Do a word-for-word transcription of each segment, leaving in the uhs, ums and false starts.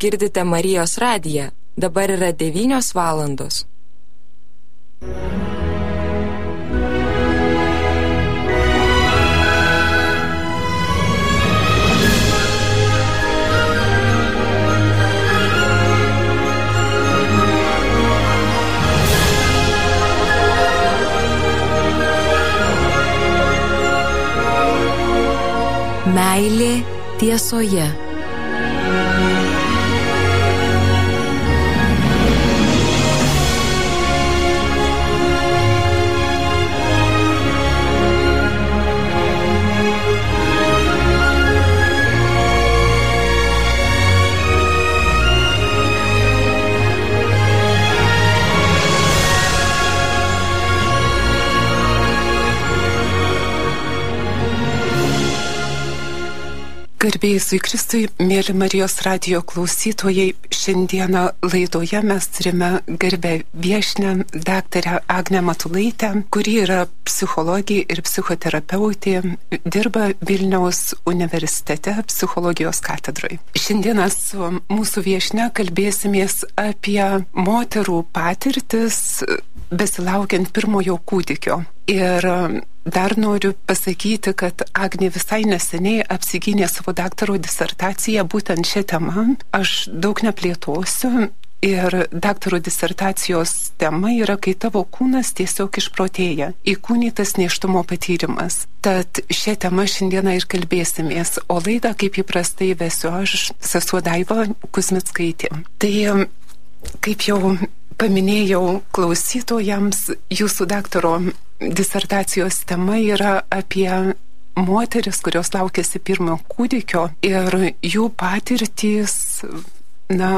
girdite Marijos radiją. Dabar yra devynios valandos. Meilė tiesoje. Garbė Jėzui Kristui, mėly Marijos radijo klausytojai, šiandieną laidoje mes turime garbę viešnią daktarę Agnę Matulaitę, kuri yra psichologė ir psichoterapeutė, dirba Vilniaus universitete psichologijos katedroje. Šiandieną su mūsų viešnia kalbėsimės apie moterų patirtis besilaukiant pirmojo kūdikio. Ir dar noriu pasakyti, kad Agnė visai neseniai apsigynė savo daktaro disertaciją būtent šią temą. Aš daug neplėtosiu ir daktaro disertacijos tema yra, kai tavo kūnas tiesiog išprotėja, įkūnytas nėštumo patyrimas. Tad šią temą šiandieną ir kalbėsimės, o laidą kaip įprastai vesiu aš, sesuo Daiva Kuzmickaitė. Tai kaip jau paminėjau klausytojams, jūsų daktaro disertacijos tema yra apie moteris, kurios laukiasi pirmo kūdikio ir jų patirtys, na,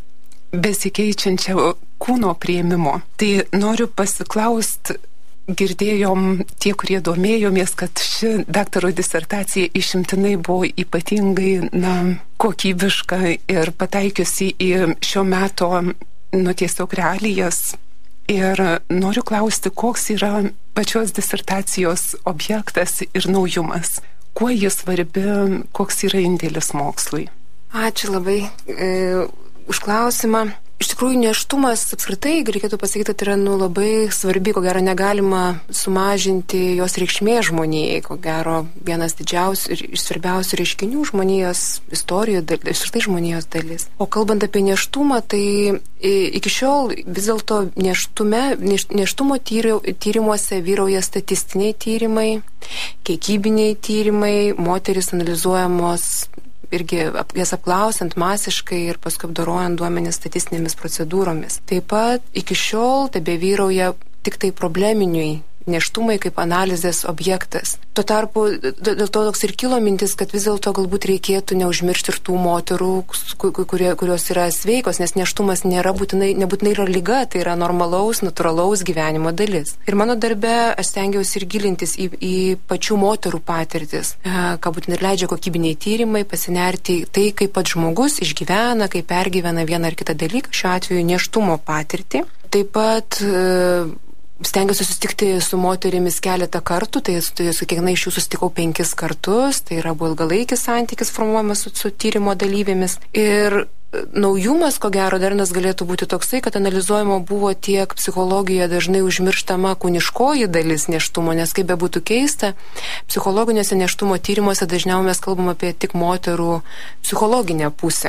besikeičiančio kūno priėmimo. Tai noriu pasiklaust, girdėjom tie, kurie domėjomės, kad ši daktaro disertacija išimtinai buvo ypatingai, na, kokybiška ir pataikiusi į šio meto, nu, tiesiog realijas. Ir noriu klausti, koks yra pačios disertacijos objektas ir naujumas. Kuo jis svarbi, koks yra indėlis mokslui? Ačiū labai e, už klausimą. Iš tikrųjų, nėštumas apskritai, reikėtų pasakyti, tai yra nu, labai svarbi, ko gero negalima sumažinti jos reikšmės žmonijai, ko gero vienas didžiausių ir svarbiausių reiškinių žmonijos istorijoje, apskritai žmonijos dalis. O kalbant apie nėštumą, tai iki šiol vis dėlto nėštume, nėš, nėštumo tyrimuose vyrauja statistiniai tyrimai, kiekybiniai tyrimai, moterys analizuojamos irgi jas apklausiant masiškai ir paskui apdorojant duomenis statistinėmis procedūromis. Taip pat iki šiol tebevyrauja tik tai probleminiai nėštumai kaip analizės objektas. Tuo tarpu dėl to toks ir kilo mintis, kad vis dėlto galbūt reikėtų neužmiršti ir tų moterų, kurie, kurios yra sveikos, nes nėštumas nėra būtinai, nebūtinai yra liga, tai yra normalaus, natūralaus gyvenimo dalis. Ir mano darbe aš stengiausi ir gilintis į, į pačių moterų patirtis, ką būtinai ir leidžia kokybiniai tyrimai, pasinerti tai, kaip pats žmogus išgyvena, kaip pergyvena vieną ar kitą dalyką, šiuo atveju nėštumo patirtį. Taip pat stengiuosi susitikti su moterimis keletą kartų, tai su kiekviena iš jų susitikau penkis kartus, tai yra buvo ilgalaikis santykis formuojamas su, su tyrimo dalyvėmis. Ir naujumas, ko gero, darnas galėtų būti toksai, kad analizuojama buvo tiek psichologijoje dažnai užmirštama kūniškoji dalis nėštumo, nes kaip bebūtų keista, psichologinėse nėštumo tyrimuose dažniau mes kalbam apie tik moterų psichologinę pusę.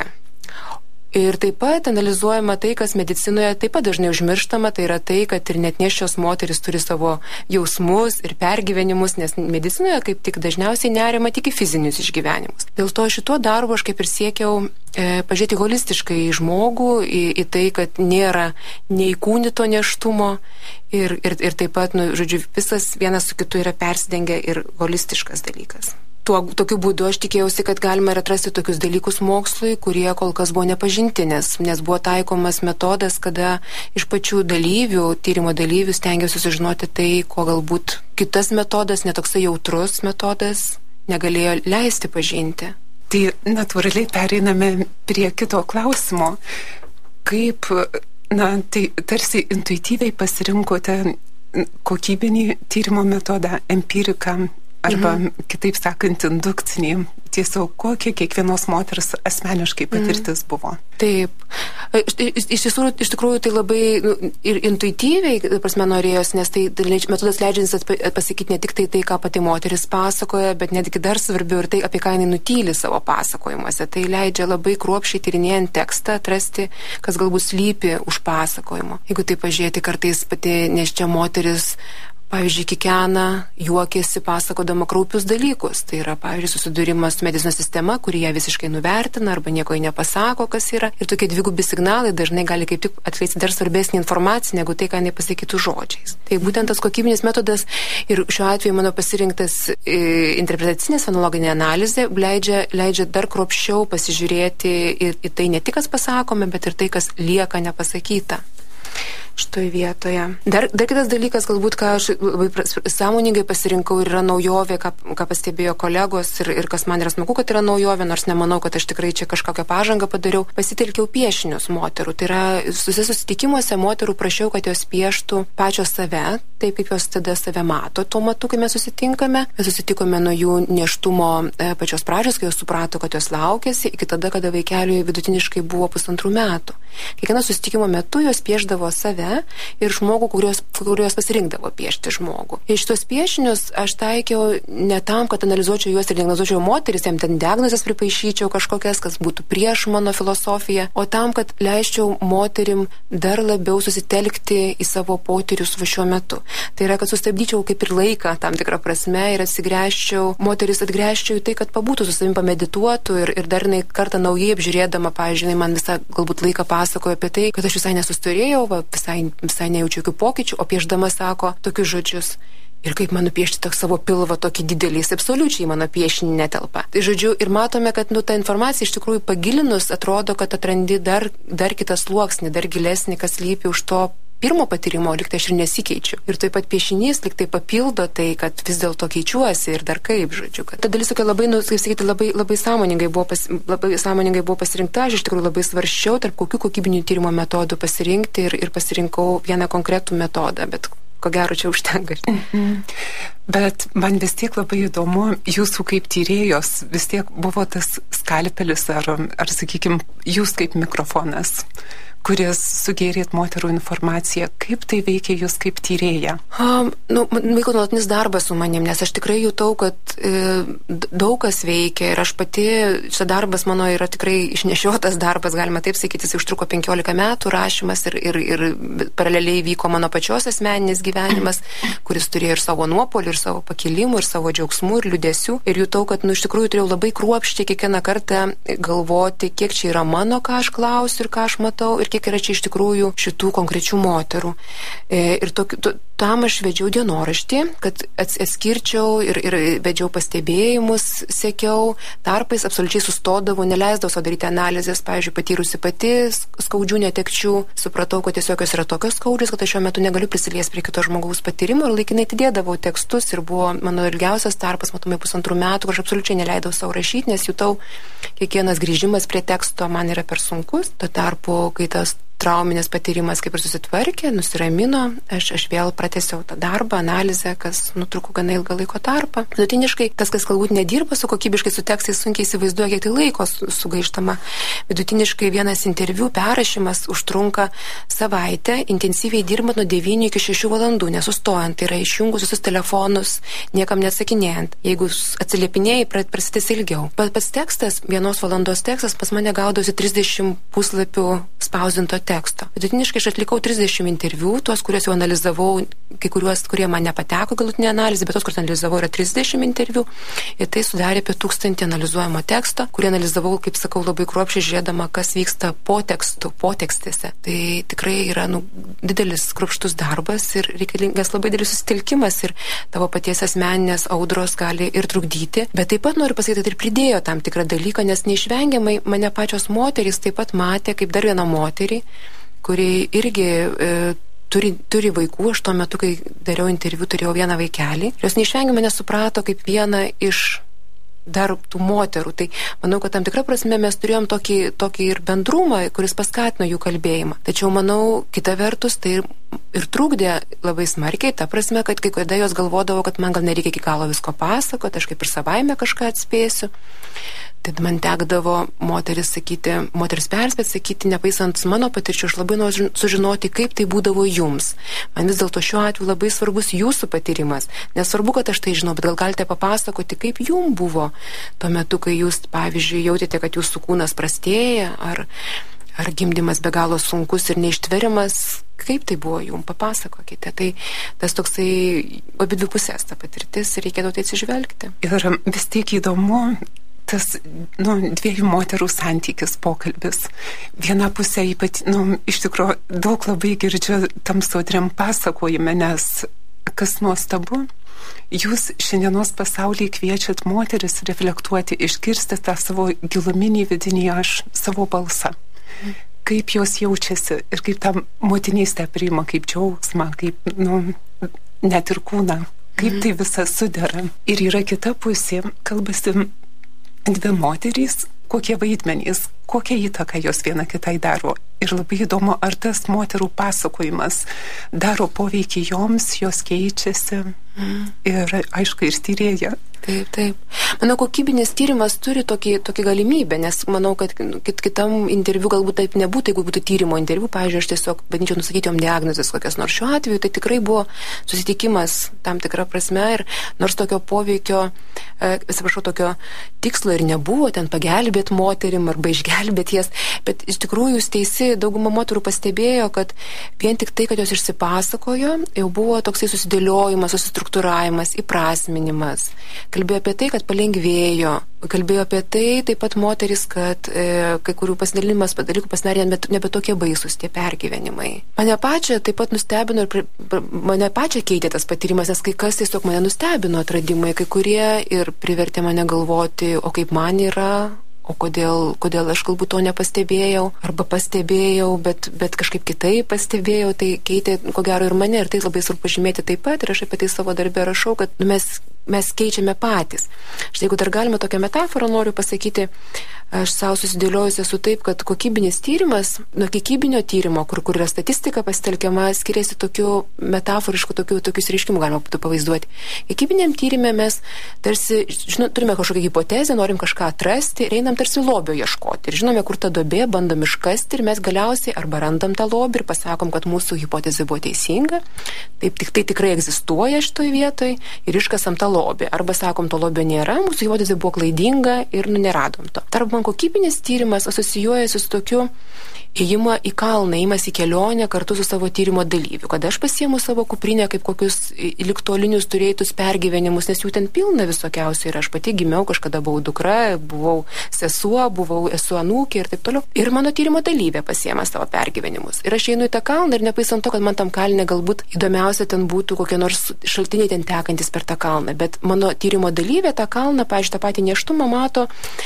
Ir taip pat analizuojama tai, kas medicinoje taip pat dažnai užmirštama, tai yra tai, kad ir net nėščios moteris turi savo jausmus ir pergyvenimus, nes medicinoje kaip tik dažniausiai nerima tik į fizinius išgyvenimus. Dėl to šituo darbu aš kaip ir siekiau e, pažiūrėti holistiškai į žmogų, į, į tai, kad nėra neįkūnyto nėštumo ir, ir, ir taip pat, nu, žodžiu, visas vienas su kitu yra persidengę ir holistiškas dalykas. Tuo, tokiu būdu aš tikėjausi, kad galima atrasti tokius dalykus mokslui, kurie kol kas buvo nepažinti, nes, nes buvo taikomas metodas, kada iš pačių dalyvių, tyrimo dalyvių stengiausi sužinoti tai, ko galbūt kitas metodas, netoksai jautrus metodas, negalėjo leisti pažinti. Tai natūraliai pereiname prie kito klausimo. Kaip, na, tai tarsi intuityviai pasirinkote kokybinį tyrimo metodą, empiriką, arba, mhm. kitaip sakant, indukciniai. Tiesiog kokia kiekvienos moters asmeniškai patirtis mhm. buvo. Taip. Iš, iš, tiesų, iš tikrųjų tai labai nu, ir intuityviai, prasme, norėjos, nes tai metodas leidžiantis pasakyti ne tik tai, tai, ką pati moteris pasakoja, bet netgi dar svarbiau ir tai, apie ką jinai nutyli savo pasakojimuose. Tai leidžia labai kruopščiai tyrinėjant tekstą atrasti, kas galbūt slypi už pasakojimo. Jeigu tai pažiūrėti, kartais pati neščia moteris pavyzdžiui, kikena, juokėsi, pasakodama kraupius dalykus. Tai yra, pavyzdžiui, susidūrimas su medicinos sistema, kuri ją visiškai nuvertina arba nieko jai nepasako, kas yra. Ir tokie dvigubi signalai dažnai gali kaip tik atskleisti dar svarbesnį informaciją, negu tai, ką jinai pasakytų žodžiais. Tai būtent tas kokybinis metodas ir šiuo atveju mano pasirinktas e, interpretacinės fenologinė analizė leidžia, leidžia dar kruopščiau pasižiūrėti į, į tai ne tik, kas pasakome, bet ir tai, kas lieka nepasakyta šitoje vietoje. Dar, dar kitas dalykas, galbūt, ką aš labai sąmoningai pasirinkau ir yra naujovė, ką, ką pastebėjo kolegos ir, ir kas man yra smagu, kad yra naujovė, nors nemanau, kad aš tikrai čia kažkokią pažangą padariau, pasitelkiau piešinius moterų. Tai yra, susitikimuose moterų prašiau, kad jos pieštų pačios save, taip kaip jos tada save mato tuo metu, kai mes susitinkame. Mes susitikome nuo jų nėštumo e, pačios pradžios, kai jos suprato, kad jos laukėsi, iki tada, kada vaikeliui vidutiniškai buvo pusantrų metų. Kiekvieno susitikimo metu jos pieždavo save ir žmogų, kurios, kurios pasirinkdavo piešti žmogų. Ir šitos piešinius aš taikiau ne tam, kad analizuočiau juos ir diagnozuočiau moteris, jam ten diagnozes pripaišyčiau kažkokias, kas būtų prieš mano filosofiją, o tam, kad leisčiau moterim dar labiau susitelkti į savo potyrius va šiuo metu. Tai yra, kad sustabdyčiau kaip ir laiką tam tikrą prasme ir atsigręžčiau, moteris atgręžčiau į tai, kad pabūtų su savim, pamedituotų ir, ir dar jinai kartą naujai apžiūrėdama, pavyzdžiui, man visą galbūt laiką pasakojo apie tai, kad aš visai nesustorėjau, va, visai, visai nejaučiu jokių pokyčių, o piešdama sako tokius žodžius. Ir kaip man nupiešti tokį savo pilvą tokį didelį, jis absoliučiai mano piešinį netelpa. Tai žodžiu, ir matome, kad nu, ta informacija iš tikrųjų pagilinus atrodo, kad atrandi dar, dar kitą sluoksnį, dar gilesnį, kas lypi už to pirmo patyrimo, lyg tai aš ir nesikeičiu. Ir taip pat piešinys lyg tai papildo tai, kad vis dėlto keičiuosi ir dar kaip, žodžiu. Kad ta dalis tokia labai, nu, kaip sakyti, labai, labai, sąmoningai buvo pas, labai sąmoningai buvo pasirinkta, aš iš tikrųjų labai svarsčiau, tarp kokių kokybinių tyrimo metodų pasirinkti ir, ir pasirinkau vieną konkretų metodą, bet ko gero čia užtenka. Mhm. Bet man vis tiek labai įdomu, jūsų kaip tyrėjos vis tiek buvo tas skalpelis ar, ar sakykime, jūs kaip mikrofonas, kuris sugėrėt moterų informaciją. Kaip tai veikia jūs kaip tyrėja? Um, nu, vyko nuolatinis darbas su manim, nes aš tikrai jutau, kad e, daug kas veikia ir aš pati, šis darbas mano yra tikrai išnešiotas darbas, galima taip sakyti, jis užtruko penkiolika metų rašymas ir, ir, ir paraleliai vyko mano pačios asmeninis gyvenimas, kuris turėjo ir savo nuopolių, ir savo pakilimų, ir savo džiaugsmų, ir liūdesių. Ir jutau, kad nu, iš tikrųjų turėjau labai kruopščiai kiekvieną kartą galvoti, kiek čia yra mano, ką aš klausiu ir ką aš matau, ir kiek yra čia iš tikrųjų šitų konkrečių moterų. E, ir tokiu, to, tam aš vedžiau dienoraštį, kad atskirčiau ir, ir vedžiau pastebėjimus, sekiau, tarpais absoliučiai sustodavau, neleisdavau savo daryti analizės, pavyzdžiui, patyrusi pati skaudžių netekčių, supratau, kad tiesiog jos yra tokios skaudžios, kad aš šiuo metu negaliu prisiliesti prie kito žmogaus patyrimo ir laikinai atidėdavau tekstus ir buvo mano ilgiausias tarpas, matomai pusantrų metų, kur aš absoliučiai neleidau savo rašyti, nes jutau, kiekvienas grįžimas prie teksto man yra per sunkus. Tuo tarpu, kai tas trauminės patyrimas kaip ir susitvarkė, nusiramino, aš, aš vėl pratęsiau tą darbą, analizę, kas nutruko gana ilgą laiko tarpą. Vidutiniškai, tas, kas galbūt nedirba su kokybiškai su tekstais, sunkiai įsivaizduoja, kiek tai laiko sugaištama. Vidutiniškai vienas interviu perrašymas užtrunka savaitę, intensyviai dirbant nuo devynių iki šešių valandų, nesustojant, tai yra išjungus visus telefonus, niekam neatsakinėjant. Jeigu atsiliepinėjai, prasidės ilgiau. Pats tekstas, vienos valandos tekstas, pas mane gaudosi trisdešimt puslapių spausdinto teksto. Vidutiniškai aš atlikau trisdešimt interviu, tuos, kuriuos jau analizavau, kai kuriuos, kurie man nepateko galutinė analizė, bet tos, kuriuos analizavau, yra trisdešimt interviu. Ir tai sudarė apie tūkstantį analizuojamo teksto, kurį analizavau, kaip sakau, labai kruopščiai žiūrėdama, kas vyksta po tekstu, po tekstėse. Tai tikrai yra nu, didelis kruopštus darbas ir reikalingas labai didelis susitelkimas ir tavo paties asmeninės audros gali ir trukdyti. Bet taip pat noriu pasakyti, kad ir pridėjo tam tikrą dalyką, nes neišvengiamai mane pačios moterys taip pat matė kaip dar vieną moterį, kuri irgi e, turi, turi vaikų. Aš tuo metu, kai dariau interviu, turėjau vieną vaikelį. Jos neišvengiamai mane suprato kaip vieną iš dar tų moterų. Tai manau, kad tam tikrą prasme mes turėjom tokį, tokį ir bendrumą, kuris paskatino jų kalbėjimą. Tačiau manau, kita vertus, tai ir trukdė labai smarkiai, ta prasme, kad kai kada jos galvodavo, kad man gal nereikia iki galo visko pasakoti, aš kaip ir savaime kažką atspėsiu. Tai man tekdavo moteris sakyti, moteris perspėti, sakyti, nepaisant mano patirčių, aš labai noriu sužinoti, kaip tai būdavo jums. Man vis dėlto šiuo atveju labai svarbus jūsų patyrimas. Nesvarbu, kad aš tai žinau, bet gal galite papasakoti, kaip jums buvo tuo metu, kai jūs, pavyzdžiui, jautėte, kad jūsų kūnas prastėja, ar, ar gimdymas be galo sunkus ir neištveriamas. Kaip tai buvo jums, papasakokite. Tai tas toksai abidvi pusės ta patirtis ir reikėtų tai atsižvelgti. Ir vis tiek įdomu, tas, nu, dviejų moterų santykis, pokalbis. Viena pusė ypat, nu, iš tikrųjų daug labai girdžiu tam sodriam pasakojime, nes kas nuostabu, jūs šiandienos pasaulyje kviečiat moteris reflektuoti, išgirsti tą savo giluminį vidinį aš, savo balsą. Kaip jos jaučiasi ir kaip tą motinystę priima, kaip džiaugsmą, kaip, nu, net ir kūną, kaip tai visą sudera. Ir yra kita pusė, kalbasi dvi moterys, kokie vaidmenys, kokią įtaką jos viena kitai daro. Ir labai įdomu, ar tas moterų pasakojimas daro poveikį joms, jos keičiasi. Mm. Ir aišku, ir tyrėja. Taip, taip. Manau, kokybinis tyrimas turi tokį, tokį galimybę, nes manau, kad kit, kitam interviu galbūt taip nebūtų, jeigu būtų tyrimo interviu. Pavyzdžiui, aš tiesiog bandyčiau nusakyti jom diagnozes kokias nors. Šiuo atveju tai tikrai buvo susitikimas tam tikra prasme ir nors tokio poveikio, e, atsiprašau, tokio tikslo ir nebuvo ten pagelbėti moterim arba išgelbėti jas, bet iš tikrųjų jūs teisi, dauguma moterų pastebėjo, kad vien tik tai, kad jos išsipasakojo, jau buvo toksai susidėliojimas, susistruktūravimas, įprasminimas. Kalbėjo apie tai, kad palengvėjo, kalbėjo apie tai taip pat moteris, kad e, kai kurių pasidalinimas dalykų pasidarė nebe tokie baisus tie pergyvenimai. Mane pačią taip pat nustebino ir pri, mane pačią keitė tas patyrimas, nes kai kas tiesiog mane nustebino atradimai, kai kurie ir privertė mane galvoti, o kaip man yra, o kodėl, kodėl aš galbūt to nepastebėjau, arba pastebėjau, bet, bet kažkaip kitaip pastebėjau, tai keitė ko gero ir mane, ir tai labai svarbu pažymėti taip pat, ir aš apie tai savo darbę rašau, kad nu, mes mes keičiame patys. Štai jeigu dar galima tokią metaforą noriu pasakyti, aš savo susidėliojusi esu taip, kad kokybinis tyrimas nuo kiekybinio tyrimo, kur, kur yra statistika pasitelkiama, skiriasi tokiu metaforišku, tokiu, tokius reiškimų galima būtų pavaizduoti. Kiekybiniam tyrime mes tarsi, žinot, turime kažkokią hipotezę, norim kažką atrasti ir einam tarsi lobio ieškoti. Ir žinome, kur ta duobė, bandom iškasti ir mes galiausiai arba randam tą lobį ir pasakom, kad mūsų hipotezė buvo teisinga, taip tik tai tikrai egzistuoja šitoj vietoj ir iškasam tą lobį. Arba sakom, to lobio nėra, mūsų hipotezė buvo klaidinga ir nu, neradom to. Tarp man kokybinis tyrimas asocijuojasi su tokiu ėjimą į kalną, ėjimas į kelionę kartu su savo tyrimo dalyviu. Kada aš pasiemu savo kuprinę kaip kokius ligtolinius turėtus pergyvenimus, nes jų ten pilna visokiausių ir aš pati gimiau, kažkada buvau dukra, buvau sesuo, buvau esu anūkė ir taip toliau. Ir mano tyrimo dalyvė pasiema savo pergyvenimus. Ir aš einu į tą kalną ir nepaisant to, kad man tam kalne galbūt įdomiausia ten būtų kokie nors šaltiniai ten tekantis per tą kalną, bet mano tyrimo dalyvė tą kalną, pavyzdžiui, tą patį nėštumą mato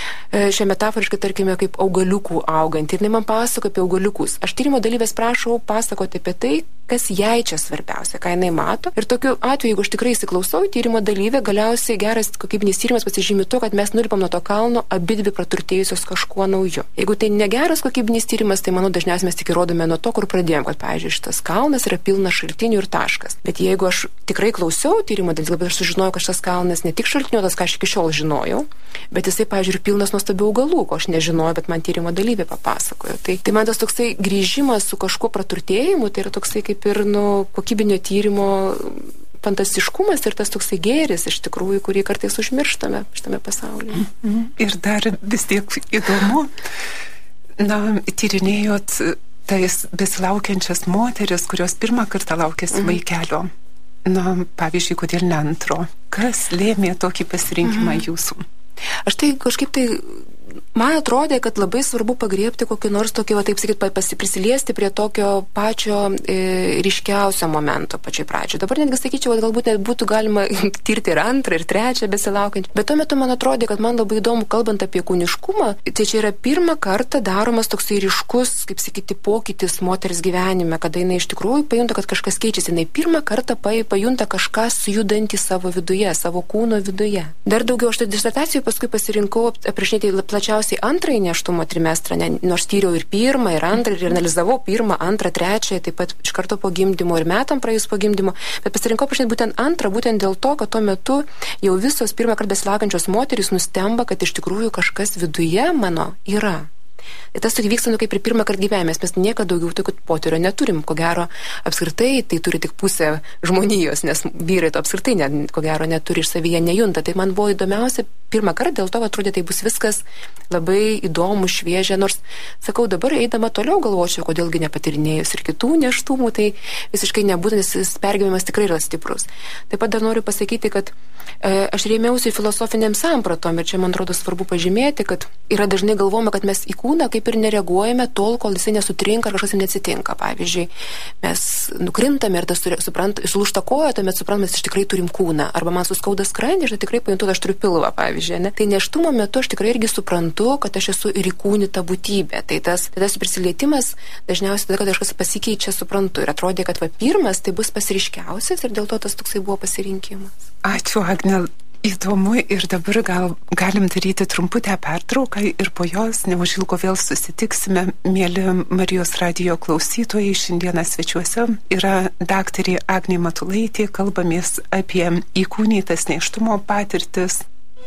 šią metaforiškai, tarkime, kaip augaliukų augant. Ir jinai man pasako apie augaliukus. Aš tyrimo dalyvės prašau pasakoti apie tai, kas jai čia svarbiausia, ką jinai mato. Ir tokiu atveju, jeigu aš tikrai įsiklausau tyrimo dalyvę, galiausiai geras kokybinis tyrimas pasižymi to, kad mes nulipam nuo to kalno abidvi praturtėjusios kažkuo nauju. Jeigu tai negeras kokybinis tyrimas, tai manau dažniausiai mes tik įrodome nuo to, kur pradėjom, kad, pavyzdžiui, šitas kalnas yra pilnas šaltinių ir taškas. Bet jeigu aš tikrai klausiau tyrimo dalyvės, bet aš sužinojau, kad šitas kalnas ne tik šaltiniuotas, ką aš iki šiol žinojau, bet jisai, pavyzdžiui, pilnas nuostabių augalų, ko aš nežinojau, bet man tyrimo dalyvė papasakojo. Tai, tai man tas toksai grįžimas su kažkuo praturtėjimu, tai yra toksai kaip ir nu, kokybinio tyrimo fantastiškumas ir tas toksai gėris iš tikrųjų, kurį kartais užmirštame šitame pasaulyje. Mm-hmm. Ir dar vis tiek įdomu, na, tyrinėjot tais besilaukiančias moteris, kurios pirmą kartą laukėsi mm-hmm. vaikelio. Na, pavyzdžiui, kodėl ne antro? Kas lėmė tokį pasirinkimą mm-hmm. jūsų? Aš tai kažkaip tai man atrodė, kad labai svarbu pagriebti kokį nors tokį, va, taip sakyt, prisiliesti prie tokio pačio e, ryškiausio momento pačioj pradžioj. Dabar netgi sakyčiau, kad galbūt net būtų galima tirti ir antrą, ir trečią besilaukiant. Bet tuo metu man atrodė, kad man labai įdomu, kalbant apie kūniškumą, tai čia yra pirmą kartą daromas toksai ryškus, kaip sakyti, pokytis moters gyvenime, kada jinai iš tikrųjų pajunta, kad kažkas keičiasi. Jinai pirmą kartą pajunta kažką sujudantį savo viduje, savo kūno viduje. Dar daugiau aš tai disertacijoje paskui pasirinkau aprašinėti plačią plačiausiai antrąjį nėštumo trimestrą, ne, nors tyriau ir pirmą, ir antrą, ir analizavau pirmą, antrą, trečią, taip pat iš karto po gimdymo ir metam praėjus po gimdymo, bet pasirinkau pašnekėti būtent antrą, būtent dėl to, kad tuo metu jau visos pirmą kartą besilaukiančios moterys nustemba, kad iš tikrųjų kažkas viduje mano yra. Ir tas tokia vyksta, nu, kaip ir pirmą kartą gyvenime, mes niekada daugiau tokių potyrio neturim, ko gero apskritai tai turi tik pusę žmonijos, nes vyrai to apskritai, ne, ko gero, neturi iš savyje, nejunta. Tai man buvo įdomiausia pirmą kartą, dėl to atrodė, tai bus viskas labai įdomu, šviežia, nors, sakau, dabar eidama toliau galvočiau, kodėlgi nepatirinėjus ir kitų nėštumų, tai visiškai nebūtų, nes pergyvenimas tikrai yra stiprus. Taip pat dar noriu pasakyti, kad e, aš rėmiausi filosofiniam sampratom ir čia, man atrodo, svarbu pažymėti, kad yra dažnai galvojama, kad mes į kūną kaip ir nereaguojame tol, kol jisai nesutrinka ar kažkas jam neatsitinka. Pavyzdžiui, mes nukrintame ir tas suprant, išlūžta koja, tuomet suprantame, mes iš tikrai turim kūną. Arba man suskauda skrandį ir tikrai pajuntu, kad aš turiu pilvą, pavyzdžiui. Ne? Tai nėštumo metu aš tikrai irgi suprantu, kad aš esu ir įkūnyta būtybė. Tai tas, tai tas prisilietimas dažniausiai tada, kad kažkas pasikeičia, suprantu. Ir atrodė, kad va, pirmas tai bus pasiriškiausias ir dėl to tas toksai buvo pasirinkimas. Ačiū, Agne. Įdomu ir dabar gal galim daryti trumputę pertrauką ir po jos neužilgo vėl susitiksime. Mėly Marijos radijo klausytojai, šiandieną svečiuose yra daktarė Agnė Matulaitė, kalbamės apie įkūnytas nėštumo patirtis.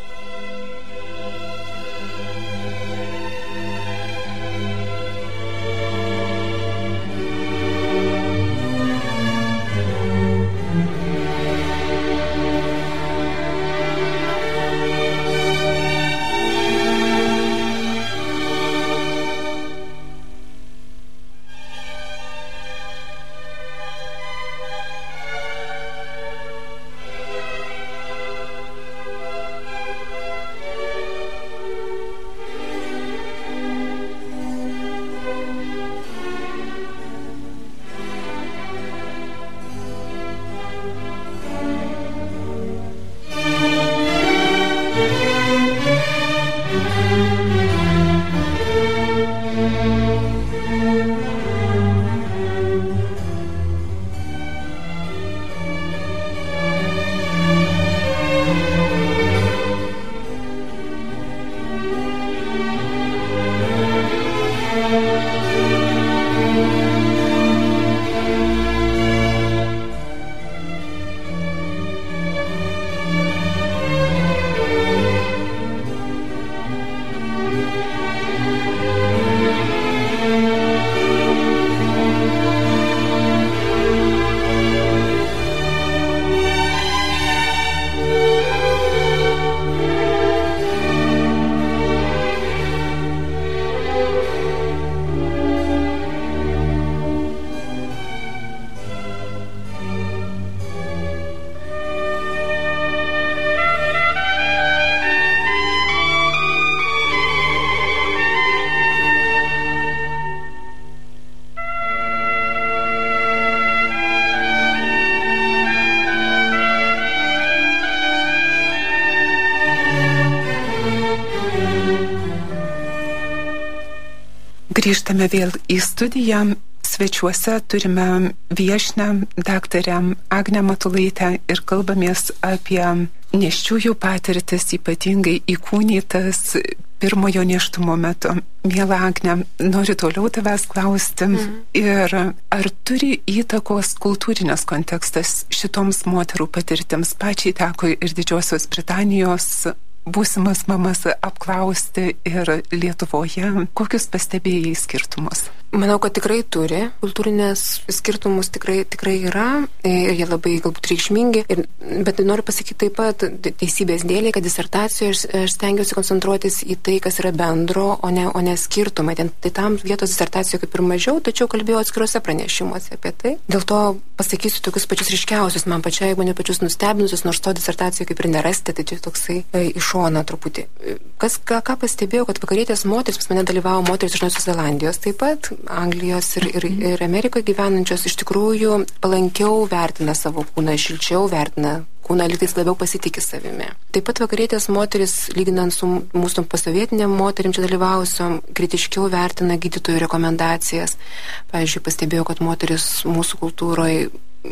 Grįžtame vėl į studiją. Svečiuose turime viešnę daktarę Agnę Matulaitę ir kalbamės apie nėščiųjų patirtis, ypatingai įkūnytas pirmojo nėštumo metu. Miela Agne, noriu toliau tavęs klausti. Mm. Ir ar turi įtakos kultūrinės kontekstas šitoms moterų patirtims? Pačiai teko ir Didžiosios Britanijos būsimas mamas apklausti ir Lietuvoje. Kokius pastebėjai skirtumus? Manau, kad tikrai turi. Kultūrinės skirtumus tikrai, tikrai yra ir jie labai galbūt reikšmingi. Ir, bet noriu pasakyti taip pat teisybės dėlei, kad disertacijoje aš, aš stengiuosi koncentruotis į tai, kas yra bendro, o ne, o ne skirtumai. Tai, tai tam vietos disertacijoje kaip ir mažiau, tačiau kalbėjau atskiruose pranešimuose apie tai. Dėl to pasakysiu tokius pačius ryškiausius, man pačiai, mane pačius nustebinusius, nors to disertacijoje kaip ir nerasti, tai čia toksai e, iš šoną truputį. Kas, ką, ką pastebėjau, kad vakarietės moteris, pas mane dalyvavo moteris iš Naujosios Zelandijos, taip pat Anglijos ir, ir, ir Amerikoje gyvenančios iš tikrųjų palankiau vertina savo kūną, šilčiau vertina kūną, lytais labiau pasitikė savimi. Taip pat vakarietės moteris, lyginant su mūsų pasovietiniam moterim čia dalyvavusiom, kritiškiau vertina gydytojų rekomendacijas. Pavyzdžiui, pastebėjau, kad moteris mūsų kultūroje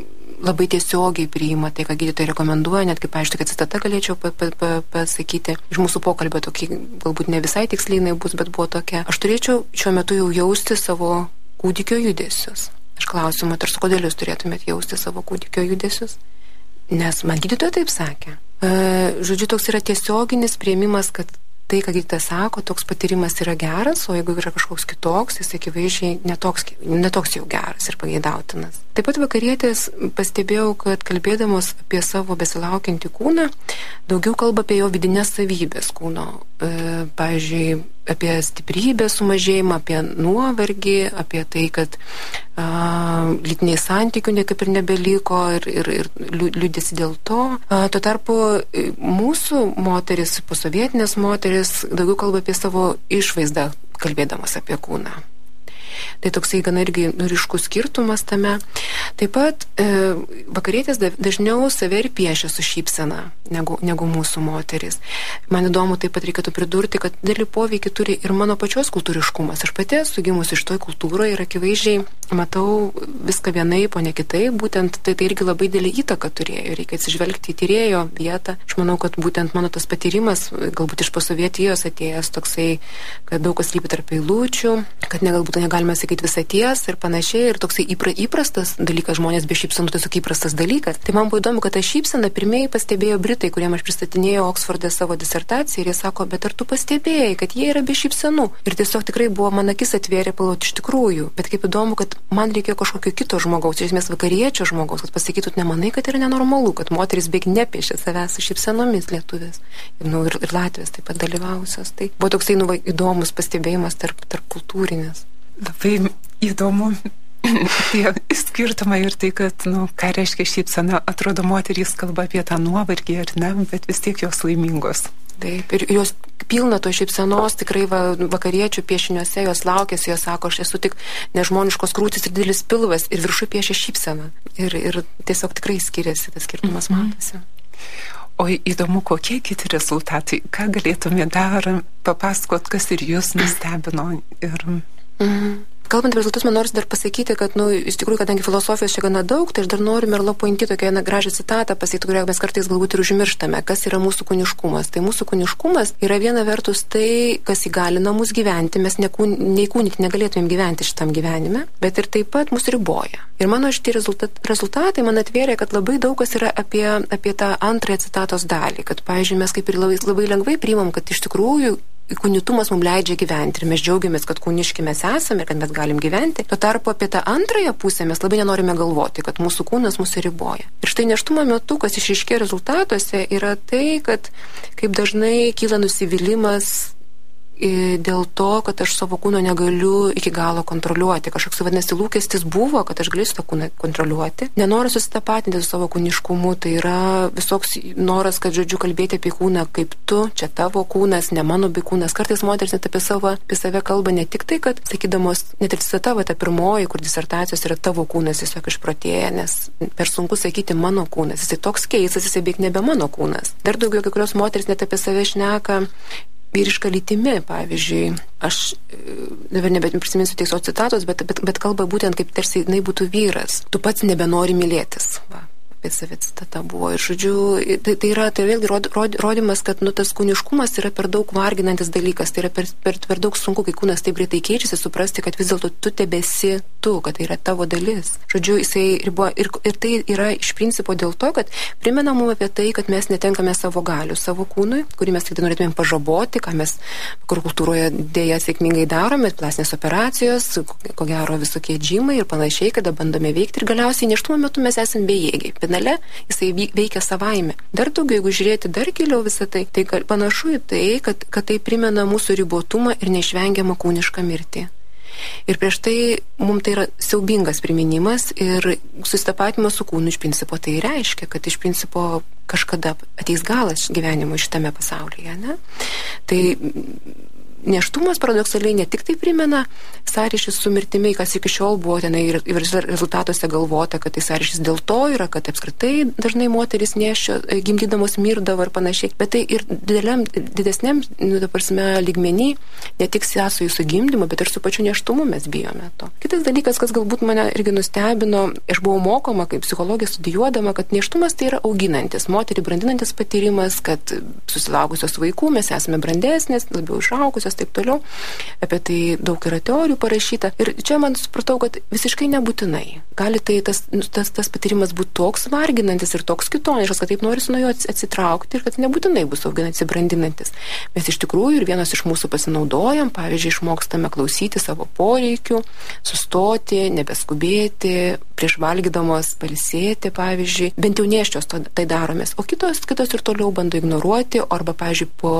labai tiesiogiai priima tai, ką gydytojai rekomenduoja, net kaip, pavyzdžiui, kad citata galėčiau pa, pa, pa, pasakyti. Iš mūsų pokalbio tokį, galbūt ne visai tikslinai bus, bet buvo tokia. Aš turėčiau šiuo metu jau jausti savo kūdikio judesius. Aš klausiu, moters, kodėl jūs turėtumėt jausti savo kūdikio judesius? Nes man gydytoja taip sakė. E, žodžiu, toks yra tiesioginis priėmimas, kad tai, ką gydytojas sako, toks patyrimas yra geras, o jeigu yra kažkoks kitoks, jis akivaizdžiai netoks, netoks jau geras ir pageidautinas. Taip pat vakarietės pastebėjau, kad kalbėdamos apie savo besilaukiantį kūną, daugiau kalba apie jo vidinės savybės kūno. E, pavyzdžiui, apie stiprybę sumažėjimą, apie nuovargį, apie tai, kad a, lytiniai santykių ne kaip ir nebeliko ir, ir, ir liūdėsi dėl to. A, tuo tarpu mūsų moteris, posovietinės moteris, daugiau kalba apie savo išvaizdą, kalbėdamas apie kūną. Tai toksai gana irgi ryškus skirtumas tame. Taip pat e, vakarietės dažniau save ir piešia su šypsena negu, negu mūsų moteris. Man įdomu, taip pat reikėtų pridurti, kad didelį poveikį turi ir mano pačios kultūriškumas. Aš pati esu gimusi iš toj kultūroje ir akivaizdžiai matau viską vienaip, o ne kitaip. Būtent tai, tai irgi labai didelį įtaką turėjo. Reikia atsižvelgti į tyrėjo vietą. Aš manau, kad būtent mano tas patyrimas, galbūt iš posovietijos atėjęs toksai, kad daug kas slypi tarp eilučių, kad ne, galbūt negalime sakyti visą tiesą ir panašiai. Ir toksai įpra, įprastas dalykas, žmonės be šypsenų, tiesiog įprastas dalykas. Tai man buvo įdomu, kad tą šypseną pirmieji pastebėjo Britai, kuriem aš pristatinėjau Oksforde savo disertaciją ir jie sako, bet ar tu pastebėjai, kad jie yra be šypsenų? Ir tiesiog tikrai buvo, man akis atvėrė palauti iš tikrųjų. Bet kaip įdomu, kad man reikėjo kažkokio kito žmogaus, iš esmės vakariečio žmogaus, kad pasakytų, nemanai, kad yra nenormalu, kad moteris beveik nepiešia savęs su šypsenomis lietuvės. Ir, nu, ir, ir Latvijos taip pat dalyvavusios. Tai buvo toksai nu, įdomus pastebėjimas tarp, tarp kultūrinės. Labai įdomu tie skirtumai ir tai, kad, nu, ką reiškia šypsena, atrodo, moterys kalba apie tą nuovargį ar ne, bet vis tiek jos laimingos. Taip, ir jos pilna to šypsenos, tikrai va, vakariečių piešiniuose jos laukėsi, jos sako, aš esu tik nežmoniškos krūtis ir didelis pilvas ir viršų piešia šypseną. Ir, ir tiesiog tikrai skiriasi, tas skirtumas mm-hmm. matosi. O įdomu, kokie kiti rezultatai, ką galėtume dar papasakot, kas ir jūs nustebino ir... Mhm. Kalbant apie rezultatus, man nors dar pasakyti, kad, nu, iš tikrųjų, kadangi filosofijos čia gana daug, tai aš dar noriu Merlo Pointi tokią gražią citatą pasakyti, kurią mes kartais galbūt ir užmirštame, kas yra mūsų kūniškumas. Tai mūsų kūniškumas yra viena vertus tai, kas įgalina mus gyventi, mes neįkūnyti negalėtumėm gyventi šitam gyvenime, bet ir taip pat mus riboja. Ir mano šitie rezultat, rezultatai man atvėrė, kad labai daug kas yra apie, apie tą antrąją citatos dalį, kad, pavyzdžiui, mes kaip ir labai, labai lengvai priimam, kad iš tikrųjų kūnitumas mums leidžia gyventi ir mes džiaugiamės, kad kūniški mes esame ir kad mes galim gyventi. Tuo tarpu apie tą antrąją pusę mes labai nenorime galvoti, kad mūsų kūnas mūsų riboja. Ir štai nėštumo metu, kas išryškėjo rezultatuose, yra tai, kad kaip dažnai kyla nusivylimas dėl to, kad aš savo kūno negaliu iki galo kontroliuoti. Kažkoks vadinasi lūkestis buvo, kad aš galėsiu tą kūną kontroliuoti. Nenoriu susitapatinti su savo kūniškumu, tai yra visoks noras, kad žodžiu kalbėti apie kūną kaip tu, čia tavo kūnas, ne mano bei kūnas. Kartais moteris net apie savo, apie save kalba ne tik tai, kad sakydamos, net ir citata ta pirmoji, kur disertacijos yra tavo kūnas, tiesiog išprotėja, nes per sunku sakyti mano kūnas. Jisai toks keistas, jisai beveik nebe mano kūnas. Dar daugiau kai kurios moteris net apie save šneka vyriška lytimi, pavyzdžiui, aš dabar nebeprisiminsiu tiesiog citatos, bet, bet, bet kalba būtent kaip tarsi jinai būtų vyras. Tu pats nebenori mylėtis. Va, apie save citata buvo. Ir žodžiu, tai, tai yra tai vėlgi rod, rod, rodimas, kad nu, tas kūniškumas yra per daug varginantis dalykas. Tai yra per, per, per daug sunku, kai kūnas taip greitai keičiasi, suprasti, kad vis dėlto tu tebesi tu, kad tai yra tavo dalis. Žodžiu, jisai riboja. Ir, ir tai yra iš principo dėl to, kad primena mums apie tai, kad mes netenkame savo galių savo kūnui, kurį mes tik tai norėtumėm pažaboti, ką mes kur kultūroje dėja sėkmingai darome, plastinės operacijos, ko gero visokie džimai ir panašiai, kada bandome veikti ir galiausiai nėštumo metu mes esame bejėgiai. Finale jisai veikia savaime. Dar daugiau, jeigu žiūrėti dar giliau visą tai, tai panašu į tai, kad, kad tai primena mūsų ribotumą ir neišvengiamą kūnišką mirtį. Ir prieš tai mums tai yra siaubingas priminimas ir susitapatimas su kūnu iš principo tai reiškia, kad iš principo kažkada ateis galas gyvenimo šitame pasaulyje, ne? Tai nėštumas paradoksaliai ne tik tai primena sąryšis su mirtimi, kas iki šiol buvo tenai ir rezultatuose galvota, kad tai sąryšis dėl to yra, kad apskritai dažnai moteris nėščio, gimdydamos mirdavo ir panašiai, bet tai ir dideliam, didesniam, nu, ta prasme, lygmenį, ne tik sąsojų su gimdymu, bet ir su pačiu nėštumu mes bijome to. Kitas dalykas, kas galbūt mane irgi nustebino, aš buvau mokoma, kaip psichologija studijuodama, kad nėštumas tai yra auginantis, moterį brandinantis patyrimas, kad susilaukusios vaikų mes esame brandesnės, labiau išaugusios, taip toliau. Apie tai daug yra teorijų parašyta. Ir čia man supratau, kad visiškai nebūtinai. Gali tai tas, tas, tas patyrimas būti toks varginantis ir toks kitoniškas, kad taip norisi nuo jo atsitraukti ir kad nebūtinai bus auginantis, brandinantis. Mes iš tikrųjų ir vienas iš mūsų pasinaudojam, pavyzdžiui, išmokstame klausyti savo poreikių, sustoti, nebeskubėti, prieš valgydamos pailsėti, pavyzdžiui, bent jau nėščios to, tai daromės, o kitos, kitos ir toliau bando ignoruoti, arba, pavyzdžiui, po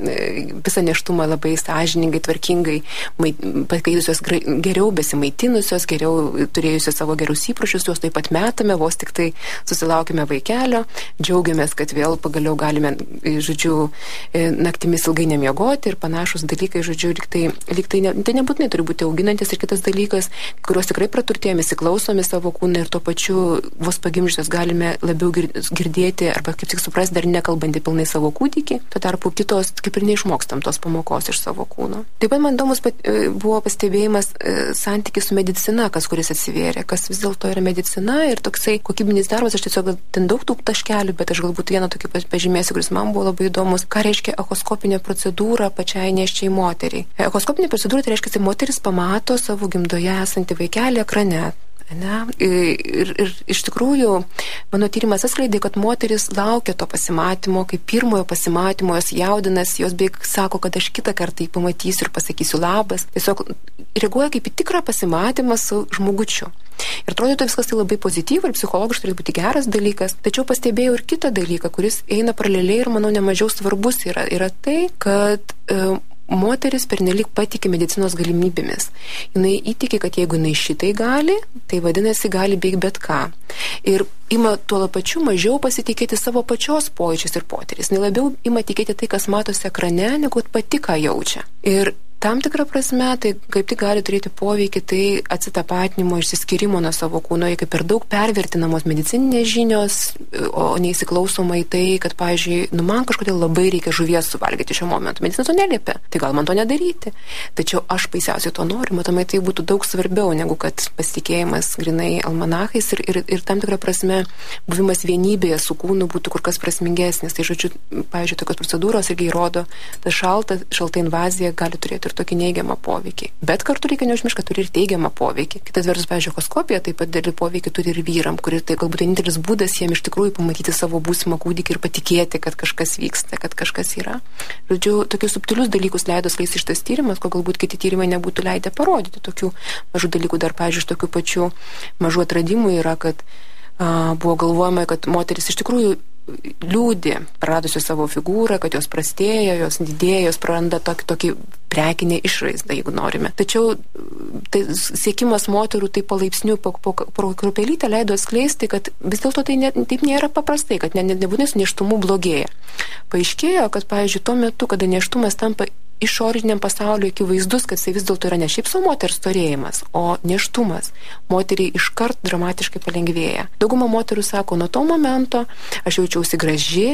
e, visą nėštumą labai sąžiningai, tvarkingai pakeidusios geriau besimaitinusios, geriau turėjusios savo gerus įpročius, juos taip pat metame, vos tik tai susilaukime vaikelio, džiaugiamės, kad vėl pagaliau galime, žodžiu, naktimis ilgai nemiegoti ir panašus dalykai, žodžiu, lyg tai, lyg tai, ne, tai nebūtinai turi būti auginantis. Ir kitas dalykas, kuriuos tikrai praturtėjame, įsiklausome savo kūną ir tuo pačiu vos pagimdžius galime labiau girdėti arba kaip tik suprasti dar nekalbantį pilnai savo kūdikį, tuo tarpu kitos kaip ir neišmokstam tos pamokos iš savo kūno. Taip pat man įdomus pat, buvo pastebėjimas e, santykis su medicina, kas kuris atsivėrė, kas vis dėlto yra medicina ir toksai kokybinis darbas, aš tiesiog ten daug tų taškelių, bet aš galbūt vieną tokį pažymėsiu, kuris man buvo labai įdomus, ką reiškia echoskopinė procedūra pačiai nėščiai moteriai. Echoskopinė procedūra tai reiškia, kad moteris pamato savo gimdoje esantį vaikelį ekrane. Ne? Ir, ir, ir iš tikrųjų mano tyrimas atskleidė, kad moteris laukia to pasimatymo, kaip pirmojo pasimatymo, jos jaudinasi, jos beveik sako, kad aš kitą kartą jį pamatysiu ir pasakysiu labas. Tiesiog reaguoja kaip į tikrą pasimatymą su žmogučiu. Ir atrodytų viskas tai labai pozityvu ir psichologiškai turėtų būti geras dalykas, tačiau pastebėjau ir kitą dalyką, kuris eina paraleliai ir manau nemažiau svarbus yra, yra tai, kad e, moteris pernelyg patiki medicinos galimybėmis. Jinai įtiki, kad jeigu jinai šitai gali, tai vadinasi gali beveik bet ką. Ir ima tuo pačiu mažiau pasitikėti savo pačios pojūčiais ir potyriais. Jinai labiau ima tikėti tai, kas matosi ekrane, negu pati ką jaučia. Ir tam tikrą prasme, tai kaip tik gali turėti poveikį tai atsitapatinimo, išsiskyrimo nuo savo kūno, kaip per daug pervertinamos medicininės žinios, o neįsiklausoma į tai, kad, pavyzdžiui, nu man kažkodėl labai reikia žuvies suvalgyti šiuo momentu. Medicina to neliepia, tai gal man to nedaryti. Tačiau aš baisiausiai to noriu, matomai tai būtų daug svarbiau, negu kad pasitikėjimas grinai almanachais ir, ir, ir tam tikrą prasme buvimas vienybėje su kūnu būtų kur kas prasmingesnis. Tai, žodžiu, pavyzdžiui, tokios procedūros irgi įrodo, ta šalta, šalta invazija gali turėti ir tokį neigiamą poveikį. Bet kartu reikia neužmiršti, kad turi ir teigiamą poveikį. Kitas vertus, pavyzdžiui, echoskopija taip pat didelį poveikį turi ir vyram, kuri tai galbūt vienintelis būdas jiem iš tikrųjų pamatyti savo būsimą kūdikį ir patikėti, kad kažkas vyksta, kad kažkas yra. Žodžiu, tokius subtilius dalykus leido skleisti šitas tyrimas, ko galbūt kiti tyrimai nebūtų leidę parodyti. Tokių mažų dalykų dar, pavyzdžiui, tokių pačių mažų atradimų yra, kad a, buvo galvojama, kad moteris iš tikrųjų liūdė, praradusios savo figūrą, kad jos prastėja, jos didėja, jos praranda tokį, tokį prekinę išvaizdą, jeigu norime. Tačiau tai siekimas moterų tai palaipsniui po, po, po kruopelytę leido atskleisti, kad vis dėlto tai ne, taip nėra paprastai, kad ne, ne, nebūtinai su nėštumu blogėja. Paaiškėjo, kad, pavyzdžiui, tuo metu, kada nėštumas tampa išoriniam pasauliu akivaizdus, kad jis vis dėlto yra ne šiaip savo moters storėjimas, o nėštumas. Moteriai iškart dramatiškai palengvėja. Dauguma moterų sako, nuo to momento aš jaučiausi graži,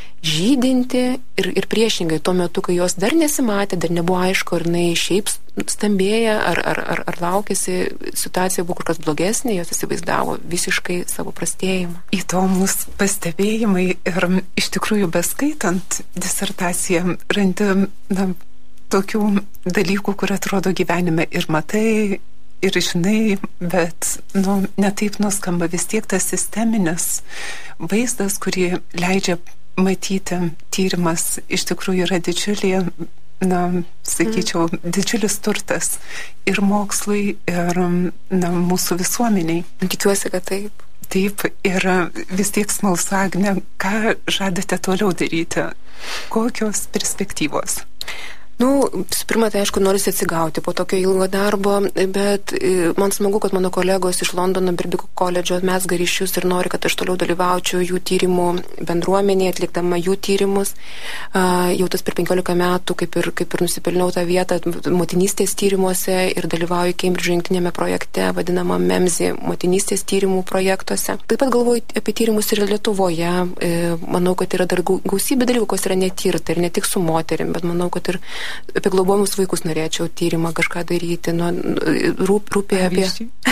žydinti ir, ir priešingai tuo metu, kai jos dar nesimatė, dar nebuvo aišku, ar jinai šiaip stambėja, ar, ar, ar, ar laukėsi, situacija buvo kur kas blogesnė, jos įsivaizdavo visiškai savo prastėjimą. Įdomus pastebėjimai ir iš tikrųjų beskaitant disertaciją randi na, tokių dalykų, kur atrodo gyvenime ir matai, ir žinai, bet nu, netaip nuskamba vis tiek tas sisteminis vaizdas, kurį leidžia matyti tyrimas, iš tikrųjų yra didžiulė, na, sakyčiau, mm. didžiulis turtas ir mokslui, ir na, mūsų visuomeniai. Tikiuosi, kad taip. Taip, ir vis tiek smalsu, Agne, ką žadate toliau daryti? Kokios perspektyvos? Nu, visų pirma, tai aišku, norisi atsigauti po tokio ilgo darbo, bet man smagu, kad mano kolegos iš Londono Birbiko koledžo mezga ryšius ir nori, kad aš toliau dalyvaučiau jų tyrimų bendruomenėje, atlikdama jų tyrimus. Jau tas per penkiolika metų, kaip ir, kaip ir nusipelniau tą vietą motinystės tyrimuose ir dalyvauju Cambridge jungtinėme projekte, vadinama MEMSI motinystės tyrimų projektuose. Taip pat galvoju apie tyrimus ir Lietuvoje. Manau, kad yra dar gausybė dalykų, kas yra netirta ir ne tik su moterim, bet manau, kad ir apie globojamus vaikus norėčiau tyrimą kažką daryti, nu, rūp, rūpė apie...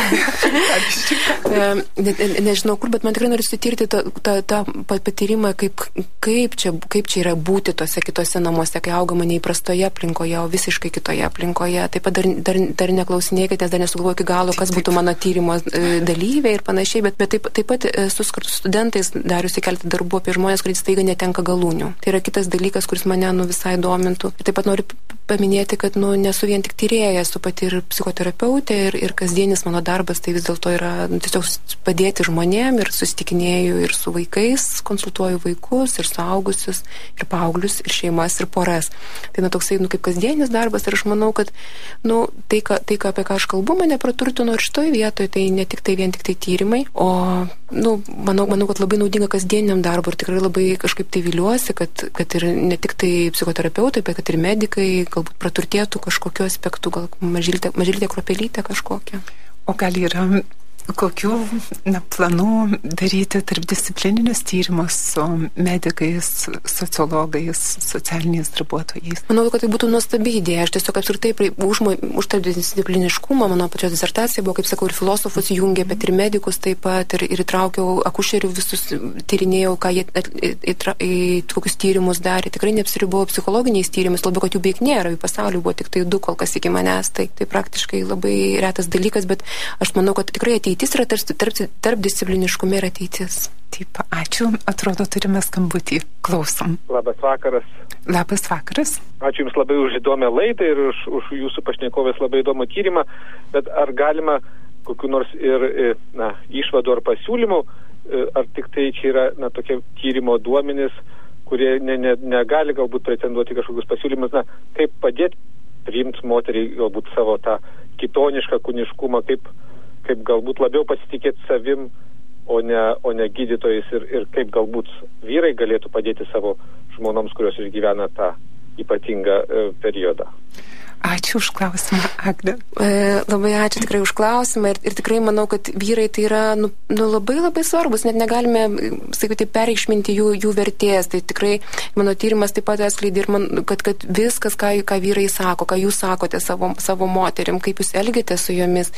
ne, ne, nežinau kur, bet man tikrai noriu sutirti tą, tą, tą patyrimą, kaip, kaip, čia, kaip čia yra būti tose kitose namuose, kai augama neįprastoje aplinkoje, o visiškai kitoje aplinkoje. Taip pat dar, dar, dar neklausinėkite, dar nesugalvoju iki galo, kas būtų mano tyrimo dalyviai ir panašiai, bet, bet taip, taip pat su studentais dariusi keletą darbų apie žmonės, kuris staiga netenka galūnių. Tai yra kitas dalykas, kuris mane nu, visai domintų. Ir taip pat noriu paminėti, kad nu, nesu vien tik tyrėja, esu pati ir psichoterapeutė ir, ir kasdienis mano darbas tai vis dėlto yra nu, tiesiog padėti žmonėm ir susitikinėju ir su vaikais, konsultuoju vaikus ir suaugusius, ir paauglius, ir šeimas, ir poras. Tai na, toksai nu, kaip kasdienis darbas ir aš manau, kad nu, tai, ką, tai ką, apie ką aš kalbu, mane praturtino ir šitoje vietoje, tai ne tik tai vien tik tai tyrimai, o nu, manau, manau, kad labai naudinga kasdieniam darbui ir tikrai labai kažkaip tai viliuosi, kad, kad ir ne tik tai psichoterapeutai, bet kad ir medikai galbūt praturtėtų kažkokiu aspektu, gal mažytė, mažytė kropelytė kažkokia. O gal yra kokių na, planų daryti tarpdisciplininius tyrimus su medikais, sociologais, socialiniais darbuotojais? Manau, kad tai būtų nuostabi idėja. Aš tiesiog apskritai už, už tarpdiscipliniškumą, mano pačios disertacija buvo, kaip sakau, ir filosofus jungė, bet ir medikus taip pat, ir, ir įtraukiau akušerių visus, tyrinėjau, ką jie įtra, į kokius tyrimus darė. Tikrai neapsiribojau psichologiniais tyrimus, labiau, kad jų beveik nėra, jų pasaulyje buvo tik tai du kol kas iki manęs. Tai, tai praktiškai labai retas dalykas, bet aš manau, kad tikrai ateitis yra tarp, tarp, tarp discipliniškume ir ateitis. Taip, ačiū. Atrodo, turime skambutį. Klausom. Labas vakaras. Labas vakaras. Ačiū Jums labai už įdomią laidą ir už, už Jūsų pašnekovės labai įdomų tyrimą, bet ar galima kokiu nors ir na, išvadų ar pasiūlymų, ar tik tai čia yra na, tokie tyrimo duomenys, kurie ne, ne, negali galbūt pretenduoti kažkokius pasiūlymus, na, kaip padėti priimti moterį galbūt savo tą kitonišką kūniškumą, kaip kaip galbūt labiau pasitikėti savim, o ne, o ne gydytojais ir, ir kaip galbūt vyrai galėtų padėti savo žmonoms, kurios išgyvena tą ypatingą e, periodą. Ačiū už klausimą, Agne. E, labai ačiū tikrai už klausimą ir, ir tikrai manau, kad vyrai tai yra nu, nu, labai labai svarbus, net negalime, sakyti, pereikšminti jų, jų vertės. Tai tikrai mano tyrimas taip pat atskleidė ir man, kad, kad viskas, ką, ką vyrai sako, ką jūs sakote savo, savo moterim, kaip jūs elgiate su jomis,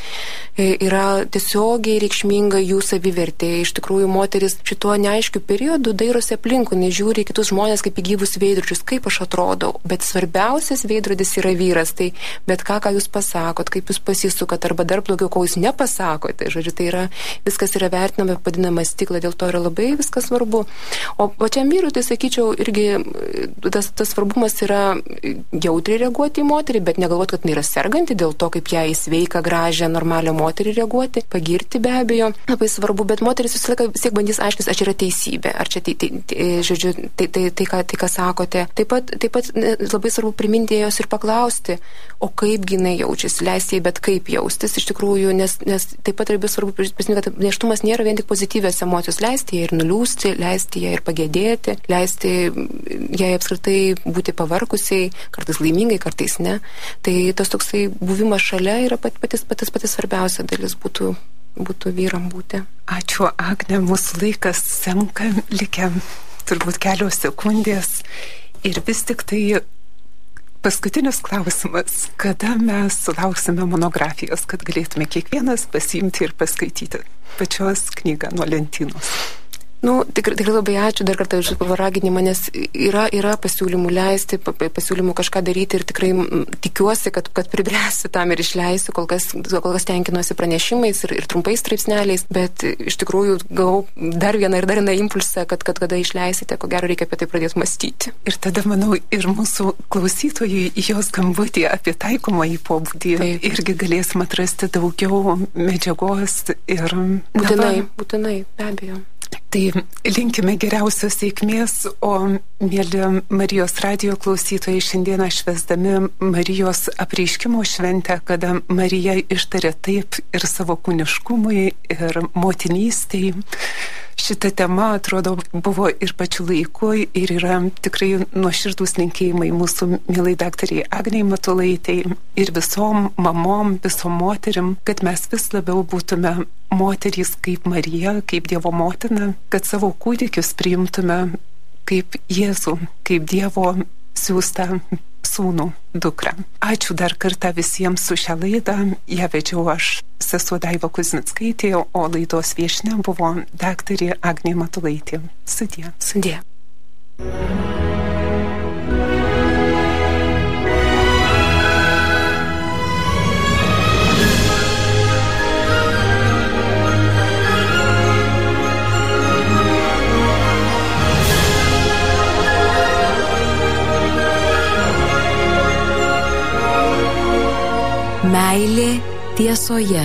yra tiesiogiai reikšminga jų savivertė. Iš tikrųjų, moteris šituo neaiškiu periodu dairosi aplinkui, nežiūri kitus žmonės kaip į gyvus veidrodžius, kaip aš atrodau. Bet svarbiausias veidrodis yra vyras. Tai bet ką, ką jūs pasakot, kaip jūs pasisukat, arba dar blogiau, ko jūs nepasakote. Žodžiu, tai yra, viskas yra vertinama, padinama stikla, dėl to yra labai viskas svarbu. O pačiam vyrui, tai sakyčiau, irgi tas, tas svarbumas yra jautriai reaguoti į moterį, bet negalvoti, kad jinai yra serganti, dėl to, kaip ją į sveiką, gražią, normalią moterį reaguoti, pagirti be abejo. Labai svarbu, bet moteris visą laiką vis tiek bandys aiškis, ar čia yra teisybė, ar čia, tai, tai, tai, žodžiu, tai, tai, tai, ką, tai, ką sakote. Taip pat, taip pat labai svarbu priminti jos ir paklausti, o kaip jinai jaučiasi, leisti jai, bet kaip jaustis iš tikrųjų, nes, nes taip pat yra svarbu prisiminti, kad nėštumas nėra vien tik pozityvios emocijos, leisti jai ir nuliūsti, leisti jai ir pagėdėti, leisti jai apskritai būti pavarkusiai, kartais laimingai, kartais ne. Tai tas toksai buvimas šalia yra pat, patys, patys, patys svarbiausia dalis būtų, būtų vyram būti. Ačiū, Agne, mūsų laikas senka, likę turbūt kelios sekundės ir vis tik tai paskutinis klausimas, kada mes sulauksime monografijos, kad galėtume kiekvienas pasiimti ir paskaityti pačios knygą nuo lentynos? Nu, tikrai, tikrai labai ačiū dar kartą už paraginimą, nes yra, yra pasiūlymų leisti, pasiūlymų kažką daryti ir tikrai tikiuosi, kad, kad pribręsiu tam ir išleisiu, kol kas, kol kas tenkinuosi pranešimais ir, ir trumpais straipsneliais, bet iš tikrųjų gavau dar vieną ir dar vieną impulsą, kad, kad kada išleisite, ko gero reikia apie tai pradėti mąstyti. Ir tada, manau, ir mūsų klausytojai jos skambutį apie taikomąjį pobūdį Taip. irgi galėsim atrasti daugiau medžiagos ir... Būtinai, dabar... būtinai, be abejo. Tai linkime geriausios sėkmės, o mėly Marijos radijo klausytojai, šiandieną švęsdami Marijos apreiškimo šventę, kada Marija ištarė taip ir savo kūniškumui, ir motinystei. Šita tema, atrodo, buvo ir pačiu laiku ir yra tikrai nuoširdūs linkėjimai mūsų mielai daktariai Agnei Matulaitei ir visom mamom, visom moterim, kad mes vis labiau būtume moterys kaip Marija, kaip Dievo motina, kad savo kūdikius priimtume kaip Jėzų, kaip Dievo siųstą sūnų, dukrą. Ačiū dar kartą visiems su šią laidą. Ją vedžiau aš, sesuo Daiva Kuzmickaitė, o laidos viešnia buvo daktarė Agnė Matulaitė. Sudie. Sudie. Meilė tiesoje.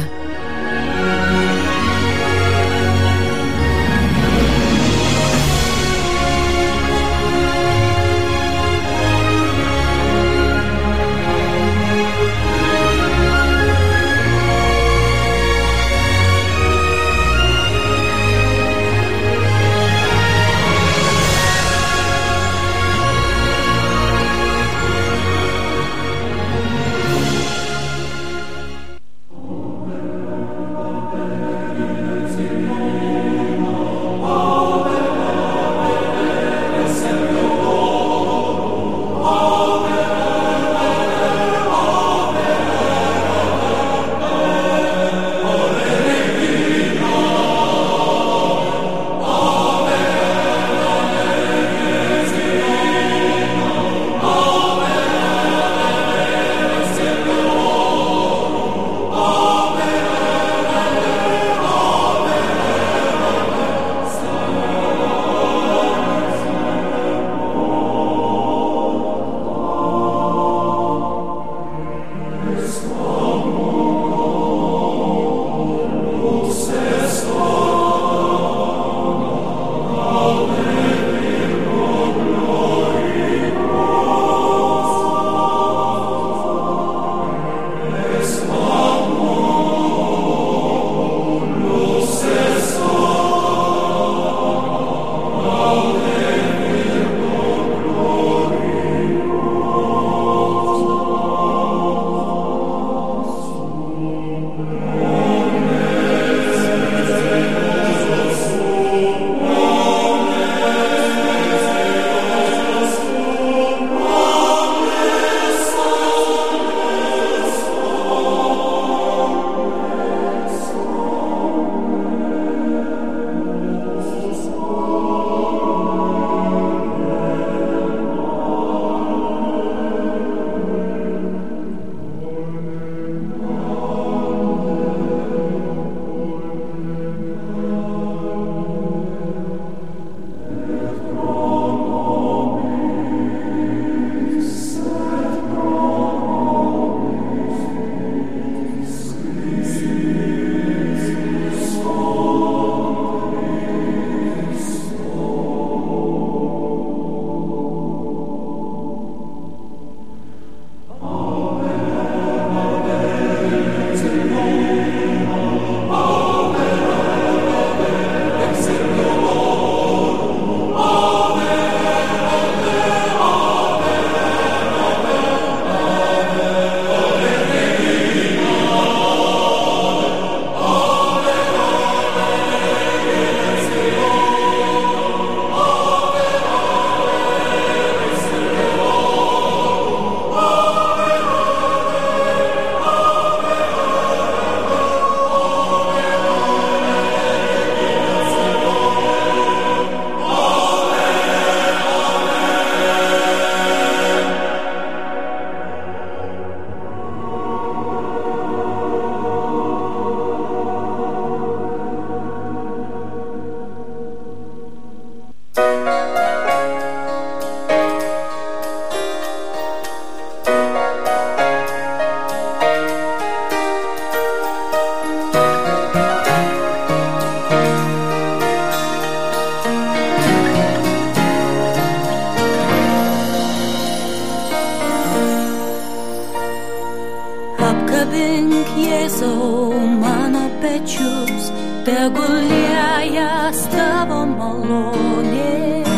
pečius, tegul liejas tavo malonė.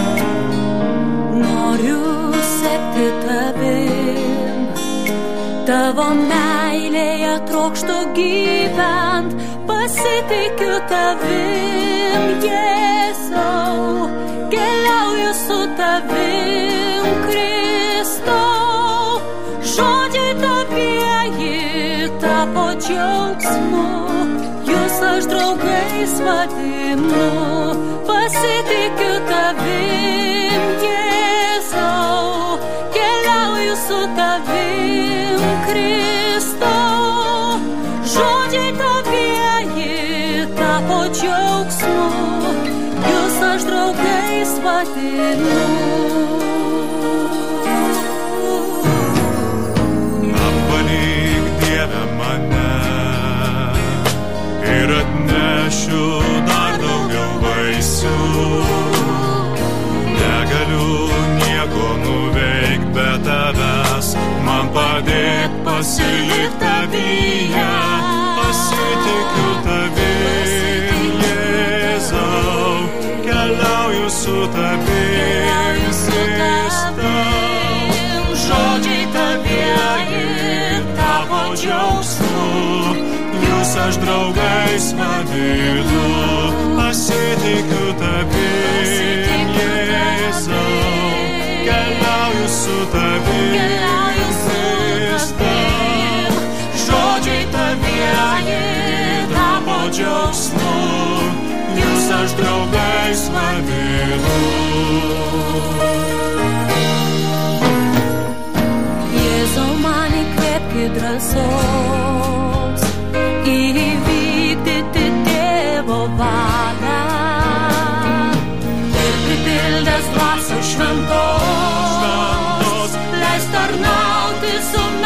Noriu sekti tavim, tavo meilėje trokštu gyvent, pasitikiu tavim, Jėzau, keliauju su tavim, Kristau. Žodžiai tavieji tapo džiaugsmu, jūs aš draugais vadinu, pasitikiu tavim, Jėzau, keliauju su tavim, Kristau. Žodžiai tavieji tapo džiaugsmu, jūs aš draugais vadinu. Apvalyk, Dieve, mane ir atnešiu dar daugiau vaisių. Negaliu nieko nuveikt be tavęs, man padėk pasilik tavyje. Pasitikiu tavim, Jėzau, keliauju su tavim, Kristau. Žodžiai tavieji tapo džiaugsmu, jūs aš draugais vadinu, pasitikiu tavim, Jėzau, keliauju su tavim, Kristau. Žodžiai tavieji tapo džiaugsmu, jūs aš draugais vadinu. Jėzau, man įkvėpki drąsos įvykdyti tėvo valią ir pripildęs dvasios šventos, leis tarnauti su